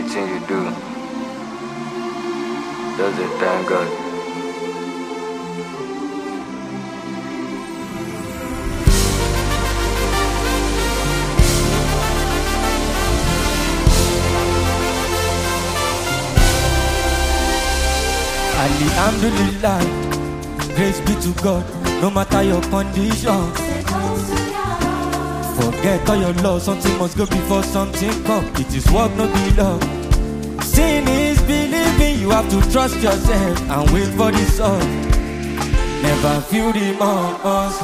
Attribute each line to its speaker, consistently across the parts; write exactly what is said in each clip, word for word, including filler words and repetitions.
Speaker 1: anything you do, just dey thank God.
Speaker 2: Alhamdulillah, praise be to God, no matter your condition. Forget all your laws, something must go before something come. It is work, no be love. Sin is believing, you have to trust yourself and wait for the sun. Never feel the remorse.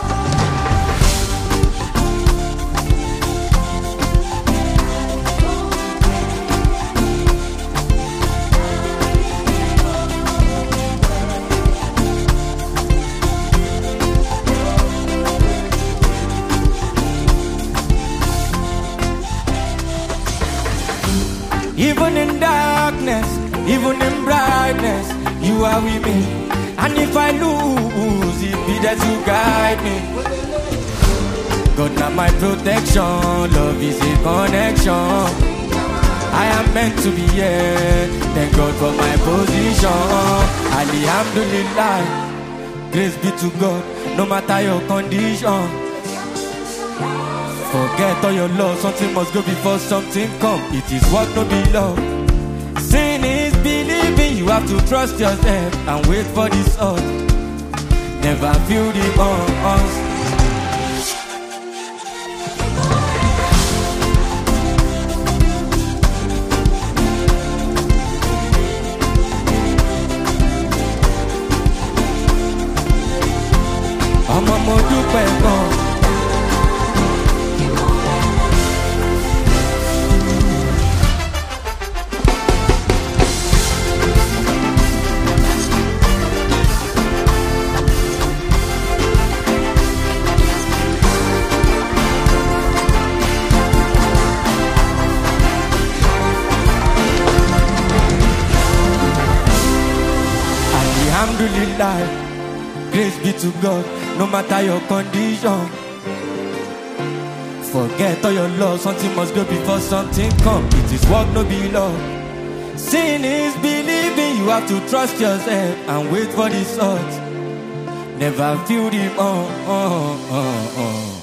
Speaker 2: Even in darkness, even in brightness, you are with me. And if I lose, it be there to guide me. God now my protection, love is a connection. I am meant to be here, thank God for my position. Alhamdulillah, grace be to God, no matter your condition. Forget all your laws, something must go before something come. It is what no be love. Sin is believing, you have to trust yourself and wait for the sun. Never feel the urge. Ọmọ mo dúpẹ́ gan. Alhamdulillah, grace be to God, no matter your condition. Forget all your laws, something must go before something come. It is work, no be love. Sin is believing, you have to trust yourself and wait for the result. Never feel the uh, uh, uh, uh.